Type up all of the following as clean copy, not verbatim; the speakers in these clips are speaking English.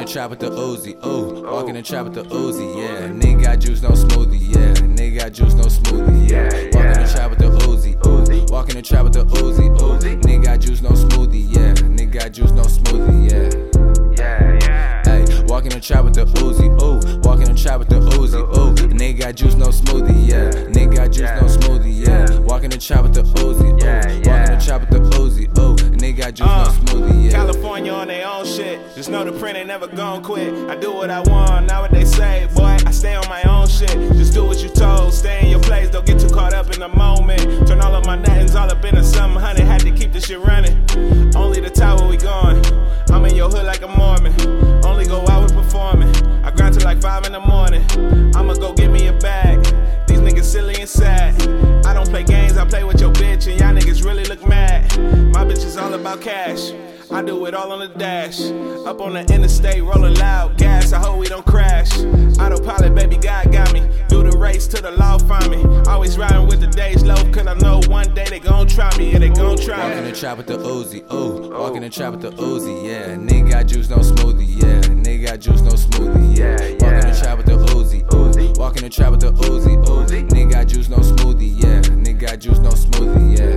trap with the Uzi, ooh. Walk in the trap with the Uzi, yeah. Nigga got juice, no smoothie, yeah. Nigga got juice, no smoothie, yeah. Walk in the trap with the Uzi, ooh. Walk in the trap with the Uzi, ooh. Nigga got juice, no smoothie, yeah. Nigga got juice, no smoothie, yeah. Hey, walk in the trap with the Uzi, ooh. Walk in the trap with the Uzi, ooh. Nigga got juice, no smoothie, yeah. Nigga got juice, no smoothie, yeah. Walk in the trap with the Uzi, ooh. Walk in the trap with the Uzi, ooh. Nigga got juice, no smoothie, yeah. California on their own shit. Just know the print ain't never gon' quit. I do what I want, not what they say, boy. I stay on my own shit. Just do what you told. Stay in your place, don't get too caught up in the moment. Turn all of my nothings all up into something, honey. Had to keep this shit running. Only the tower we going. I'm in your hood like a Mormon. Only go out with performing. I grind till like 5 in the morning. I'ma go get me a bag. These niggas silly and sad. I don't play games, I play with your bitch, and y'all niggas really look mad. My bitch is all about cash. I do it all on the dash. Up on the interstate, rolling loud gas. I hope we don't crash. Autopilot, baby, God got me. Do the race till the law find me. Always riding with the days low, cause I know one day they gon' try me. Yeah, they gon' try me. Walk in the trap with the Uzi, ooh. Walk in the trap with the Uzi, yeah. Nigga got juice, no smoothie, yeah. Nigga got juice, no smoothie, yeah. Walk in the trap with the Uzi, ooh. Walk in the trap with the Uzi, ooh. Nigga got juice, no smoothie, yeah. Nigga got juice, no smoothie, yeah.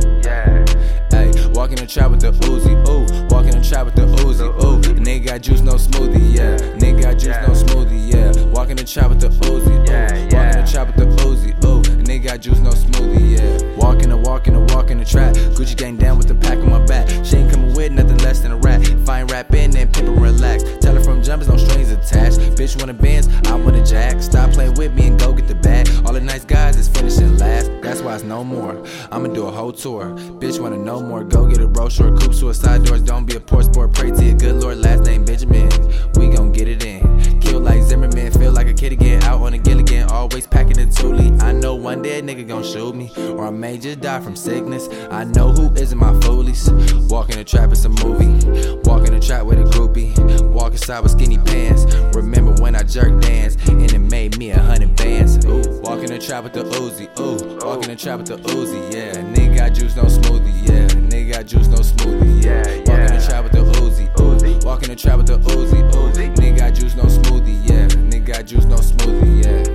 Walk in the trap with the Uzi, ooh. Walk in the trap with the Uzi, ooh. Nigga got juice, no smoothie, yeah. Nigga got juice, no smoothie, yeah. Walk in the trap with the Uzi, ooh. Walk in the trap with the Uzi, ooh. Nigga got juice, no smoothie, yeah. Walk in the trap. Gucci gang down with the pack on my back. She ain't coming with nothing less than a rat. Fine rapping and pimpin' relax. Tell her from jumpers, no strings attached. Bitch want a Benz, I want a Jack. Stop playing with me and go get the bag. All the nice guys is finishing last. That's why it's no more. I'ma do a whole tour. Bitch wanna know more. Go get a brochure. Coupe suicide doors. Don't be a poor sport. Pray to your good Lord. Last name Benjamin. We gon' get it in. Kill like Zimmerman. Feel like a kid again. Out on the Gilligan. Always packing the Thule. I know one day a nigga gon' shoot me. Or I may just die from sickness. I know who isn't my foolies. Walk in the trap, it's a movie. Walk in the trap with a groupie. Walk inside with skinny pants. Remember when I jerk dance and it made me 100 bands. Ooh. Walk in the trap with the Uzi, ooh. Walk in the trap with the Uzi, yeah. Nigga got juice, no smoothie, yeah. Nigga got juice, no smoothie, yeah. Walk in the trap with the Uzi, ooh. Walk in the trap with the Uzi, ooh. Nigga got juice, no smoothie, yeah. Nigga got juice, no smoothie, yeah.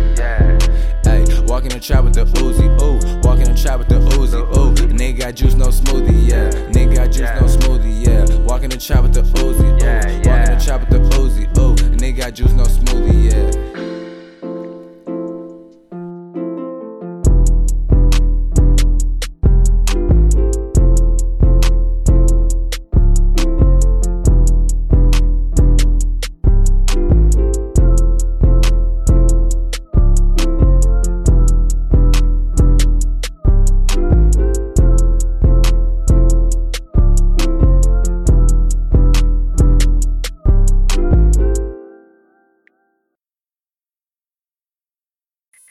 Walk in the trap with the Uzi, ooh. Walk in the trap with the Uzi, ooh. Nigga got juice, no smoothie, yeah. Nigga got juice, no smoothie, yeah. Walk in the trap with the Uzi, ooh.